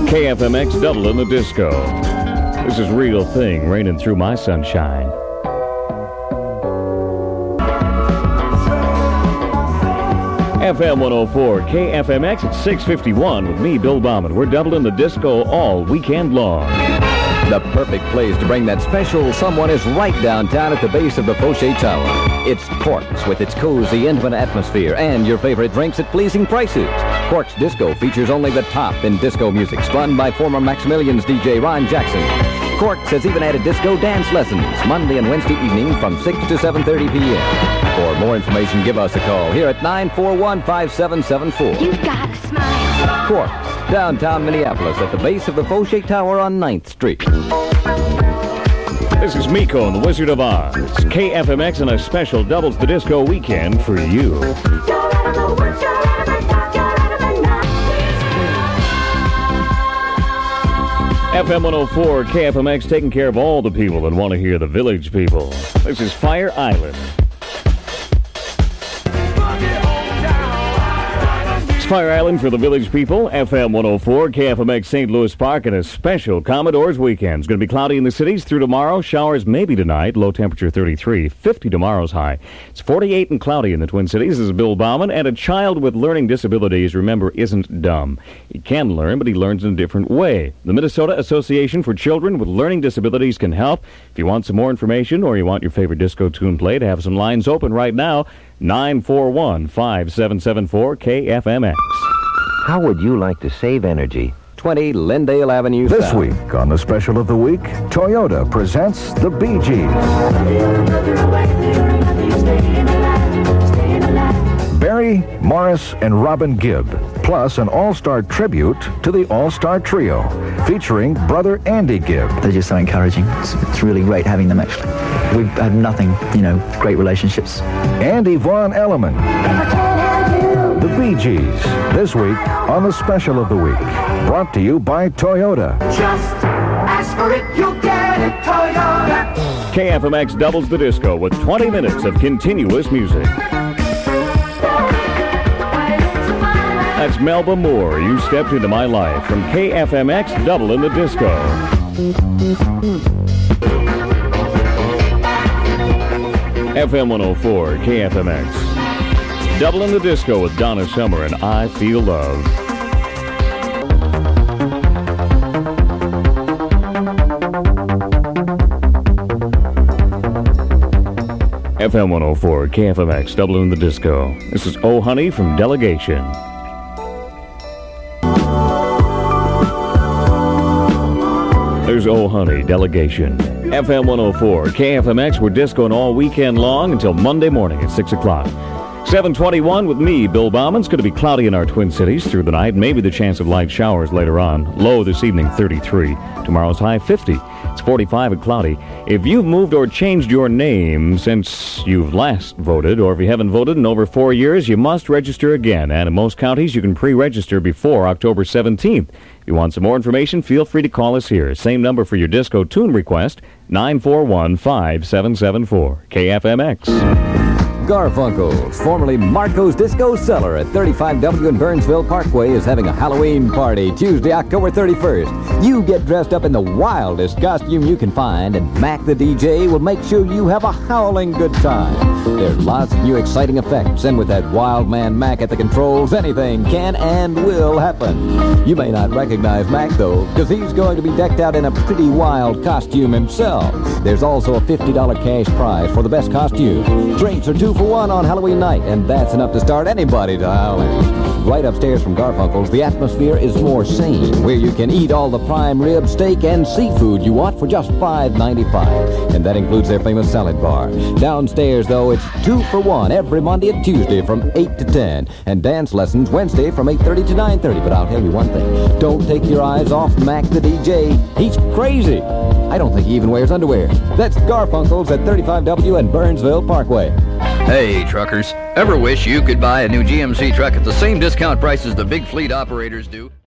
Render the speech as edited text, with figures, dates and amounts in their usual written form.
KFMX Double in the Disco. This is Real Thing, raining through my sunshine. FM 104, KFMX at 6:51 with me, Bill Bauman. We're doubling the disco all weekend long. The perfect place to bring that special someone is right downtown at the base of the Fauché Tower. It's Corks with its cozy, intimate atmosphere and your favorite drinks at pleasing prices. Corks Disco features only the top in disco music, spun by former Maximilian's DJ Ron Jackson. Corks has even added disco dance lessons Monday and Wednesday evening from 6 to 7:30 p.m. For more information, give us a call here at 941-5774. You gotta smile. Corks, downtown Minneapolis at the base of the Fauché Tower on 9th Street. This is Miko and the Wizard of Oz. KFMX and a special Doubles the Disco weekend for you. FM 104, KFMX, taking care of all the people that want to hear the Village People. This is Fire Island. It's Fire Island for the Village People. FM 104, KFMX St. Louis Park, and a special Commodores weekend. It's going to be cloudy in the cities through tomorrow. Showers maybe tonight. Low temperature 33. 50 tomorrow's high. It's 48 and cloudy in the Twin Cities. This is Bill Bauman. And a child with learning disabilities, remember, isn't dumb. He can learn, but he learns in a different way. The Minnesota Association for Children with Learning Disabilities can help. If you want some more information or you want your favorite disco tune played, have some lines open right now. 941-5774 KFMX. How would you like to save energy? 20 Lindale Avenue This South. week on the Special of the Week, Toyota presents the Bee Gees. Barry, Morris, and Robin Gibb, plus an all-star tribute to the All-Star Trio, featuring brother Andy Gibb. They're just so encouraging. It's really great having them, actually. We've had nothing, great relationships. And Yvonne Elliman. The Bee Gees, this week on the Special of the Week, brought to you by Toyota. Just ask for it, you'll get it, Toyota. KFMX doubles the disco with 20 minutes of continuous music. That's Melba Moore, You Stepped Into My Life, from KFMX Double in the Disco. FM 104, KFMX. Double in the Disco with Donna Summer and I Feel Love. FM 104, KFMX, Double in the Disco. This is Oh Honey from Delegation. There's Oh Honey, Delegation. FM 104, KFMX, we're discoing all weekend long until Monday morning at 6 o'clock. 7:21 with me, Bill Bauman. It's going to be cloudy in our Twin Cities through the night. Maybe the chance of light showers later on. Low this evening, 33. Tomorrow's high, 50. It's 45 and cloudy. If you've moved or changed your name since you've last voted, or if you haven't voted in over 4 years, you must register again. And in most counties, you can pre-register before October 17th. If you want some more information, feel free to call us here. Same number for your disco tune request, 941-5774. KFMX. Garfunkel's, formerly Marco's Disco Cellar at 35W in Burnsville Parkway, is having a Halloween party Tuesday, October 31st. You get dressed up in the wildest costume you can find, and Mac the DJ will make sure you have a howling good time. There's lots of new exciting effects, and with that wild man Mac at the controls, anything can and will happen. You may not recognize Mac, though, because he's going to be decked out in a pretty wild costume himself. There's also a $50 cash prize for the best costume. Drinks are 2 for 1 on Halloween night, and that's enough to start anybody to howling. Right upstairs from Garfunkel's, the atmosphere is more sane, where you can eat all the prime rib, steak, and seafood you want for just $5.95, and that includes their famous salad bar. Downstairs, though, it's 2 for 1 every Monday and Tuesday from 8 to 10, and dance lessons Wednesday from 8:30 to 9:30. But I'll tell you one thing, don't take your eyes off Mac the DJ. He's crazy. I don't think he even wears underwear. That's Garfunkel's at 35W and Burnsville Parkway. Hey, truckers. Ever wish you could buy a new GMC truck at the same discount prices the big fleet operators do?